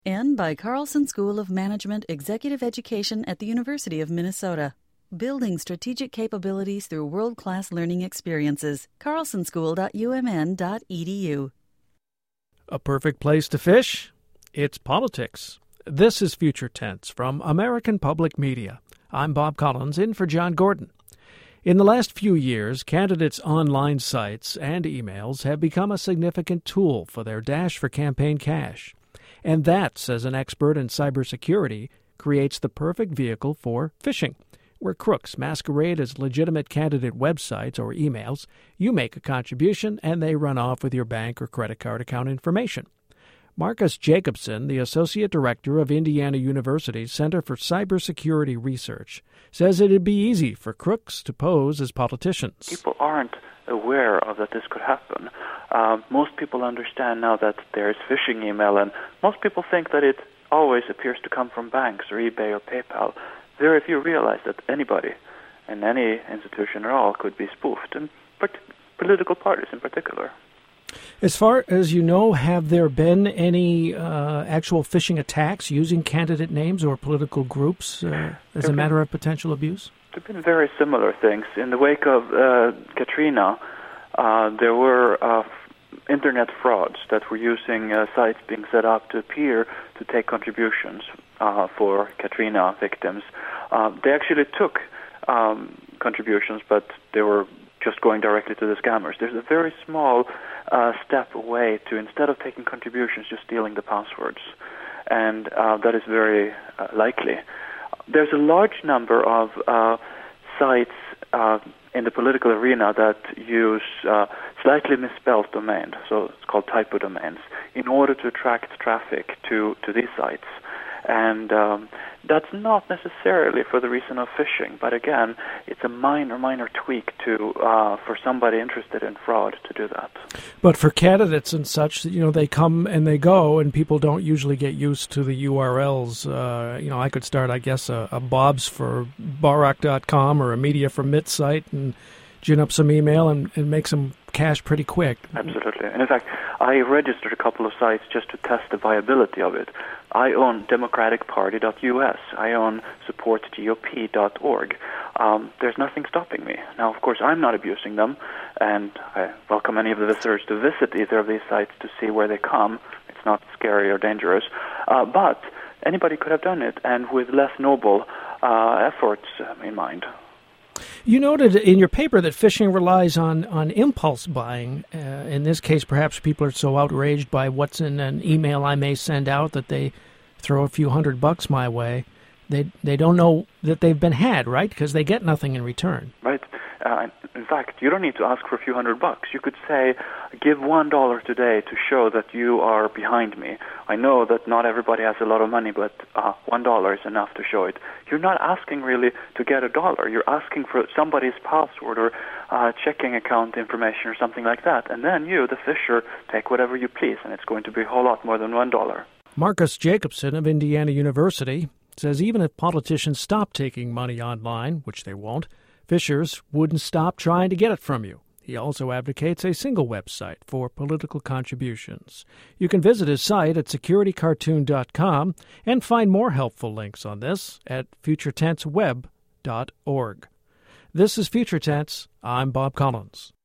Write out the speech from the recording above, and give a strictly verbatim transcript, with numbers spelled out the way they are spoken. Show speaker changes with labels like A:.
A: And by Carlson School of Management Executive Education at the University of Minnesota. Building strategic capabilities through world-class learning experiences. carlson school dot u m n dot e d u.
B: A perfect place to fish? It's politics. This is Future Tense from American Public Media. I'm Bob Collins, in for John Gordon. In the last few years, candidates' online sites and emails have become a significant tool for their dash for campaign cash. And that, says an expert in cybersecurity, creates the perfect vehicle for phishing, where crooks masquerade as legitimate candidate websites or emails. You make a contribution, and they run off with your bank or credit card account information. Marcus Jacobson, the Associate Director of Indiana University's Center for Cybersecurity Research, says it'd be easy for crooks to pose as politicians.
C: People aren't aware of that this could happen. Uh, most people understand now that there's phishing email, and most people think that it always appears to come from banks or eBay or PayPal. Very few realize that anybody in any institution at all could be spoofed, and political parties in particular.
B: As far as you know, have there been any uh, actual phishing attacks using candidate names or political groups uh, as a matter of potential abuse?
C: There have been very similar things. In the wake of uh, Katrina, uh, there were uh, internet frauds that were using uh, sites being set up to appear to take contributions uh, for Katrina victims. Uh, they actually took um, contributions, but they were just going directly to the scammers. There's a very small uh, step away to, instead of taking contributions, just stealing the passwords. And uh, that is very uh, likely. There's a large number of uh, sites uh, in the political arena that use uh, slightly misspelled domains, so it's called typo domains, in order to attract traffic to, to these sites. And um, that's not necessarily for the reason of phishing, but again, it's a minor, minor tweak to uh, for somebody interested in fraud to do that.
B: But for candidates and such, you know, they come and they go, and people don't usually get used to the U R Ls. Uh, you know, I could start, I guess, a, a Bob's for Barak dot com or a Media for Mitt site and gin up some email and, and make some cash pretty quick.
C: Absolutely. And in fact, I registered a couple of sites just to test the viability of it. I own democratic party dot u s. I own support G O P dot org. Um, there's nothing stopping me. Now, of course, I'm not abusing them, and I welcome any of the visitors to visit either of these sites to see where they come. It's not scary or dangerous. Uh, but anybody could have done it, and with less noble uh, efforts in mind.
B: You noted in your paper that phishing relies on, on impulse buying. Uh, in this case, perhaps people are so outraged by what's in an email I may send out that they throw a few hundred bucks my way. They they don't know that they've been had, right? Because they get nothing in return.
C: Right. Uh, in fact, you don't need to ask for a few hundred bucks. You could say, give one dollar today to show that you are behind me. I know that not everybody has a lot of money, but uh, one dollar is enough to show it. You're not asking really to get a dollar. You're asking for somebody's password or uh, checking account information or something like that. And then you, the fisher, take whatever you please, and it's going to be a whole lot more than one dollar.
B: Marcus Jacobson of Indiana University says even if politicians stop taking money online, which they won't, fishers wouldn't stop trying to get it from you. He also advocates a single website for political contributions. You can visit his site at security cartoon dot com and find more helpful links on this at future tense web dot org. This is Future Tense. I'm Bob Collins.